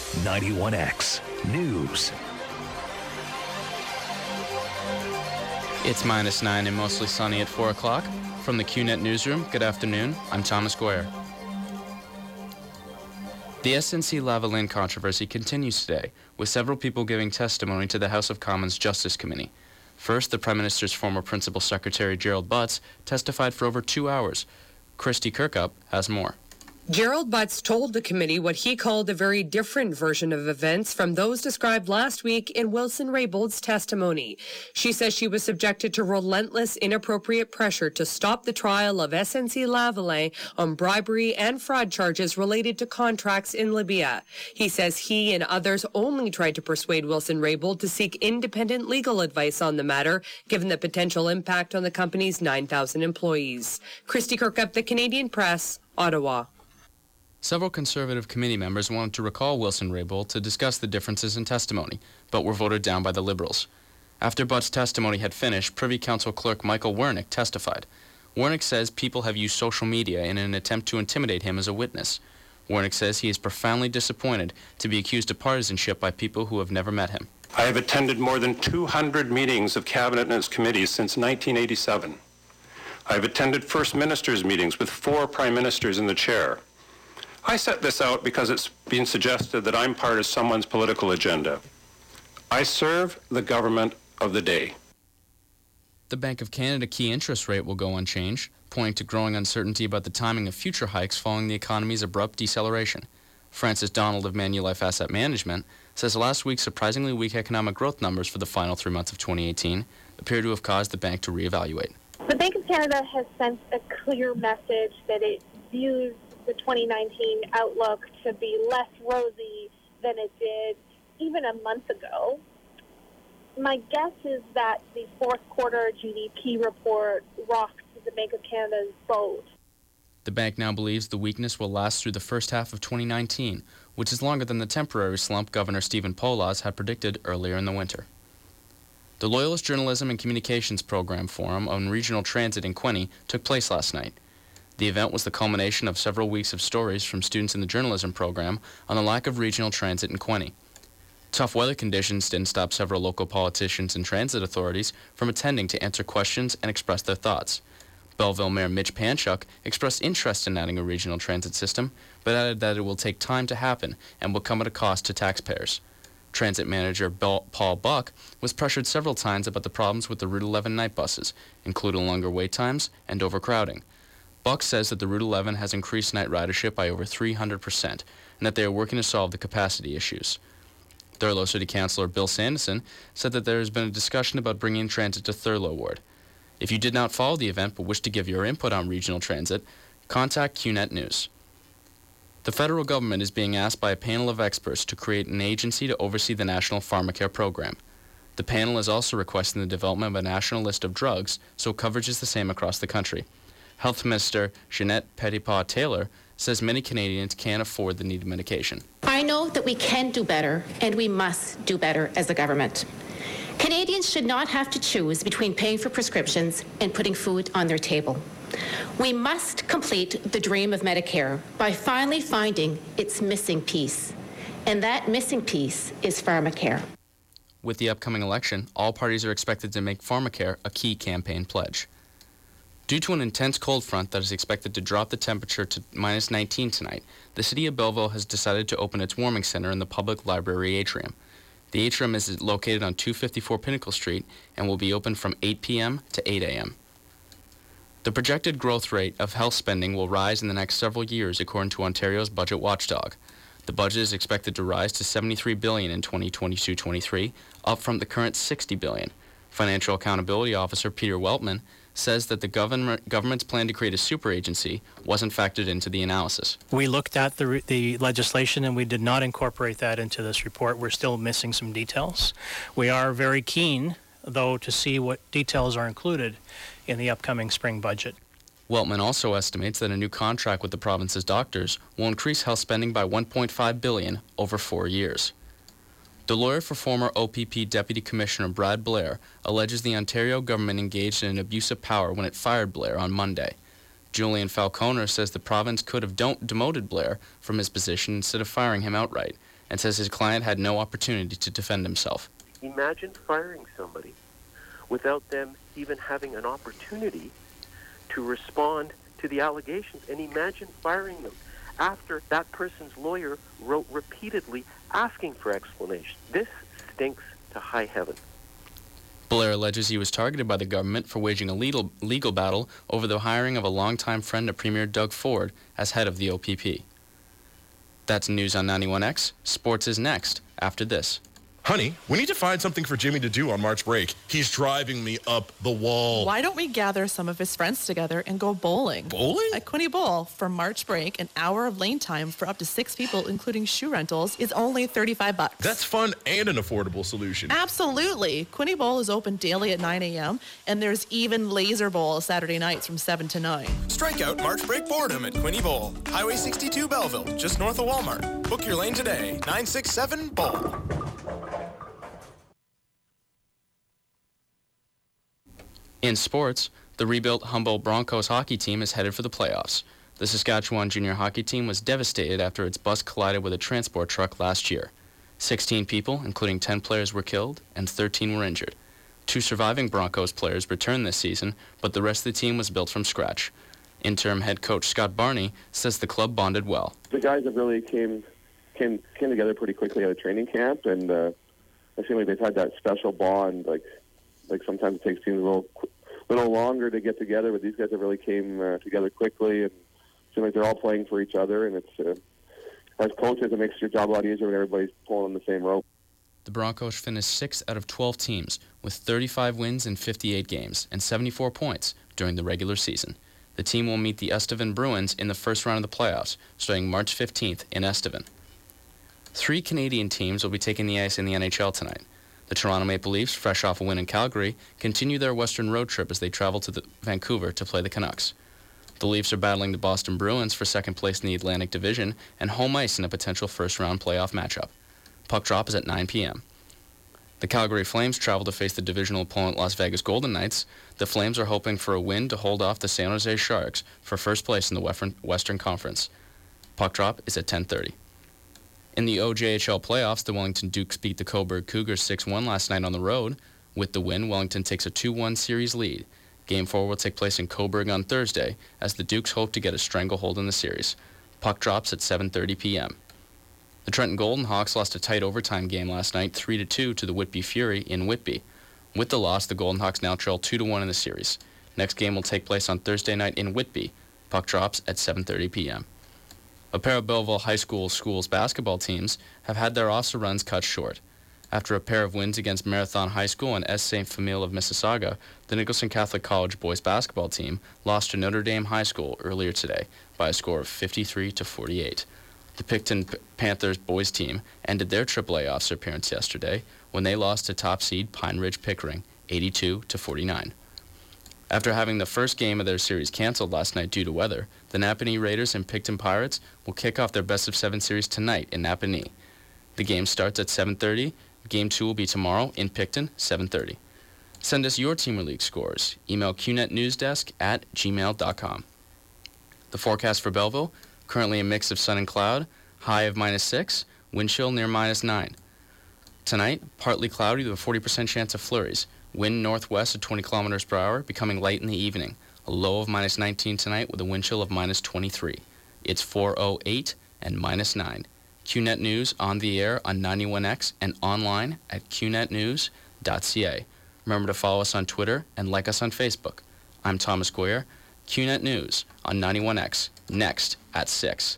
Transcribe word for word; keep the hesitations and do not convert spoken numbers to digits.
ninety-one X News. It's minus nine and mostly sunny at four o'clock. From the Q net newsroom, good afternoon. I'm Thomas Guare. The S N C-Lavalin controversy continues today, with several people giving testimony to the House of Commons Justice Committee. First, the Prime Minister's former Principal Secretary Gerald Butts testified for over two hours. Christy Kirkup has more. Gerald Butts told the committee what he called a very different version of events from those described last week in Wilson Raybould's testimony. She says she was subjected to relentless, inappropriate pressure to stop the trial of S N C-Lavalin on bribery and fraud charges related to contracts in Libya. He says he and others only tried to persuade Wilson Raybould to seek independent legal advice on the matter, given the potential impact on the company's nine thousand employees. Christy Kirkup, The Canadian Press, Ottawa. Several Conservative committee members wanted to recall Wilson Raybould to discuss the differences in testimony, but were voted down by the Liberals. After Butts' testimony had finished, Privy Council Clerk Michael Wernick testified. Wernick says people have used social media in an attempt to intimidate him as a witness. Wernick says he is profoundly disappointed to be accused of partisanship by people who have never met him. I have attended more than two hundred meetings of Cabinet and its committees since nineteen eighty-seven. I have attended First Ministers' meetings with four Prime Ministers in the chair. I set this out because it's been suggested that I'm part of someone's political agenda. I serve the government of the day. The Bank of Canada key interest rate will go unchanged, pointing to growing uncertainty about the timing of future hikes following the economy's abrupt deceleration. Francis Donald of Manulife Asset Management says last week's surprisingly weak economic growth numbers for the final three months of twenty eighteen appear to have caused the bank to reevaluate. The Bank of Canada has sent a clear message that it views the twenty nineteen outlook to be less rosy than it did even a month ago. My guess is that the fourth quarter G D P report rocked the Bank of Canada's boat. The bank now believes the weakness will last through the first half of twenty nineteen, which is longer than the temporary slump Governor Stephen Poloz had predicted earlier in the winter. The Loyalist Journalism and Communications Program Forum on Regional Transit in Quinte took place last night. The event was the culmination of several weeks of stories from students in the journalism program on the lack of regional transit in Quinte. Tough weather conditions didn't stop several local politicians and transit authorities from attending to answer questions and express their thoughts. Belleville Mayor Mitch Panchuk expressed interest in adding a regional transit system, but added that it will take time to happen and will come at a cost to taxpayers. Transit manager Paul Buck was pressured several times about the problems with the Route eleven night buses, including longer wait times and overcrowding. Buck says that the Route eleven has increased night ridership by over three hundred percent and that they are working to solve the capacity issues. Thurlow City Councillor Bill Sanderson said that there has been a discussion about bringing transit to Thurlow Ward. If you did not follow the event but wish to give your input on regional transit, contact Q net News. The federal government is being asked by a panel of experts to create an agency to oversee the National Pharmacare Program. The panel is also requesting the development of a national list of drugs so coverage is the same across the country. Health Minister Jeanette Petitpas-Taylor says many Canadians can't afford the needed medication. I know that we can do better and we must do better as a government. Canadians should not have to choose between paying for prescriptions and putting food on their table. We must complete the dream of Medicare by finally finding its missing piece. And that missing piece is pharmacare. With the upcoming election, all parties are expected to make pharmacare a key campaign pledge. Due to an intense cold front that is expected to drop the temperature to minus nineteen tonight, the City of Belleville has decided to open its warming center in the public library atrium. The atrium is located on two fifty-four Pinnacle Street and will be open from eight p.m. to eight a.m. The projected growth rate of health spending will rise in the next several years, according to Ontario's budget watchdog. The budget is expected to rise to seventy-three billion dollars in twenty twenty-two twenty-three, up from the current sixty billion dollars. Financial Accountability Officer Peter Weltman says that the government, government's plan to create a super agency wasn't factored into the analysis. We looked at the, the legislation and we did not incorporate that into this report. We're still missing some details. We are very keen, though, to see what details are included in the upcoming spring budget. Weltman also estimates that a new contract with the province's doctors will increase health spending by one point five billion dollars over four years. The lawyer for former O P P Deputy Commissioner Brad Blair alleges the Ontario government engaged in an abuse of power when it fired Blair on Monday. Julian Falconer says the province could have don't demoted Blair from his position instead of firing him outright, and says his client had no opportunity to defend himself. Imagine firing somebody without them even having an opportunity to respond to the allegations, and imagine firing them after that person's lawyer wrote repeatedly asking for explanation. This stinks to high heaven. Blair alleges he was targeted by the government for waging a legal, legal battle over the hiring of a longtime friend of Premier Doug Ford as head of the O P P. That's news on ninety-one X. Sports is next, after this. Honey, we need to find something for Jimmy to do on March break. He's driving me up the wall. Why don't we gather some of his friends together and go bowling? Bowling? At Quinny Bowl, for March break, an hour of lane time for up to six people, including shoe rentals, is only thirty-five bucks. That's fun and an affordable solution. Absolutely. Quinny Bowl is open daily at nine a.m., and there's even Laser Bowl Saturday nights from seven to nine. Strike out March break boredom at Quinny Bowl. Highway sixty-two Belleville, just north of Walmart. Book your lane today. nine six seven bowl. In sports, the rebuilt Humboldt Broncos hockey team is headed for the playoffs. The Saskatchewan junior hockey team was devastated after its bus collided with a transport truck last year. sixteen people, including ten players, were killed and thirteen were injured. Two surviving Broncos players returned this season, but the rest of the team was built from scratch. Interim head coach Scott Barney says the club bonded well. The guys have really came came came together pretty quickly at a training camp, and uh, I feel like they've had that special bond. Like like sometimes it takes teams a little little longer to get together, but these guys have really came uh, together quickly, and it seems like they're all playing for each other. And it's uh, as coaches, it makes your job a lot easier when everybody's pulling on the same rope. The Broncos finished sixth out of twelve teams with thirty-five wins in fifty-eight games and seventy-four points during the regular season. The team will meet the Estevan Bruins in the first round of the playoffs, starting March fifteenth in Estevan. Three Canadian teams will be taking the ice in the N H L tonight. The Toronto Maple Leafs, fresh off a win in Calgary, continue their western road trip as they travel to the Vancouver to play the Canucks. The Leafs are battling the Boston Bruins for second place in the Atlantic Division and home ice in a potential first-round playoff matchup. Puck drop is at nine p.m. The Calgary Flames travel to face the divisional opponent Las Vegas Golden Knights. The Flames are hoping for a win to hold off the San Jose Sharks for first place in the Western Conference. Puck drop is at ten thirty. In the O J H L playoffs, the Wellington Dukes beat the Cobourg Cougars six one last night on the road. With the win, Wellington takes a two one series lead. Game four will take place in Cobourg on Thursday as the Dukes hope to get a stranglehold in the series. Puck drops at seven thirty p.m. The Trenton Golden Hawks lost a tight overtime game last night, three to two to the Whitby Fury in Whitby. With the loss, the Golden Hawks now trail two to one in the series. Next game will take place on Thursday night in Whitby. Puck drops at seven thirty p.m. A pair of Belleville High School schools basketball teams have had their Oster runs cut short. After a pair of wins against Marathon High School and S. Saint Famille of Mississauga, the Nicholson Catholic College boys basketball team lost to Notre Dame High School earlier today by a score of fifty-three to forty-eight. The Picton P- Panthers boys team ended their triple A officer appearance yesterday when they lost to top seed Pine Ridge Pickering eighty-two to forty-nine. After having the first game of their series canceled last night due to weather, the Napanee Raiders and Picton Pirates will kick off their best-of-seven series tonight in Napanee. The game starts at seven thirty. Game two will be tomorrow in Picton, seven thirty. Send us your Team or League scores. Email q net newsdesk at gmail dot com. The forecast for Belleville, currently a mix of sun and cloud, high of minus six, wind chill near minus nine. Tonight, partly cloudy with a forty percent chance of flurries. Wind northwest at twenty kilometers per hour, becoming light in the evening. A low of minus nineteen tonight with a wind chill of minus twenty-three. It's four oh eight and minus nine. Q net News on the air on ninety-one X and online at q net news dot c a. Remember to follow us on Twitter and like us on Facebook. I'm Thomas Goyer. Q net News on ninety-one X, next at six.